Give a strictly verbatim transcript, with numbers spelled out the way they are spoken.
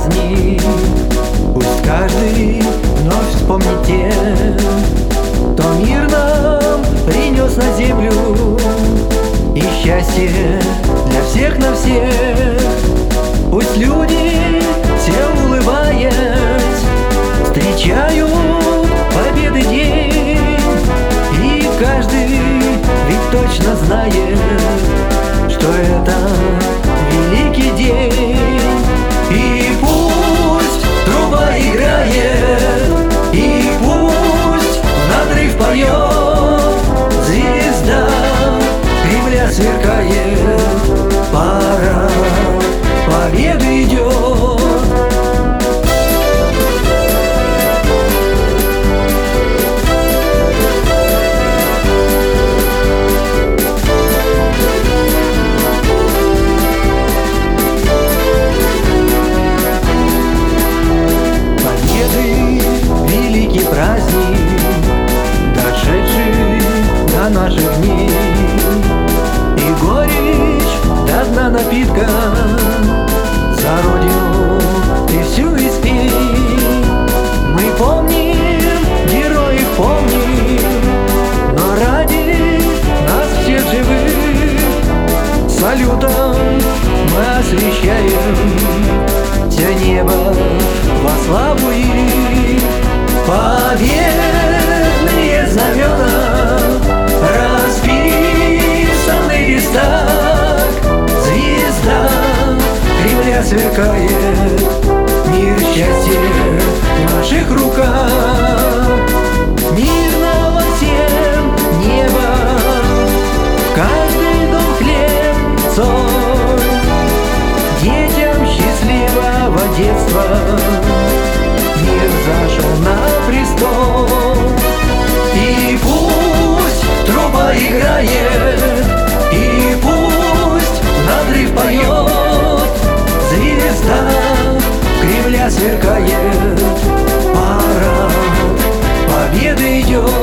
праздник. Пусть каждый вновь вспомнит тех, кто мир нам принес на землю, и счастье для всех на всех. Пусть люди, все улыбаясь, встречают победы день, и каждый ведь точно знает, что это великий день. И пусть труба играет, и пусть надрыв поет, звезда Кремля сверкает, пора победы идет. Великий праздник, дошедший до наших дней, и горечь до дна напитка за родину и всю испей. Мы помним, героев помним, но ради нас всех живых салютом мы освещаем все небо во славу их. Победные знамена расписаны в так, звезда Кремля сверкает, мир счастья в наших руках. Мирного всем неба, в каждый дом хлеб, соль, детям счастливого детства. Мир зашел на престол, и пусть труба играет, и пусть надрыв поет, звезда Кремля сверкает, парад победы идет.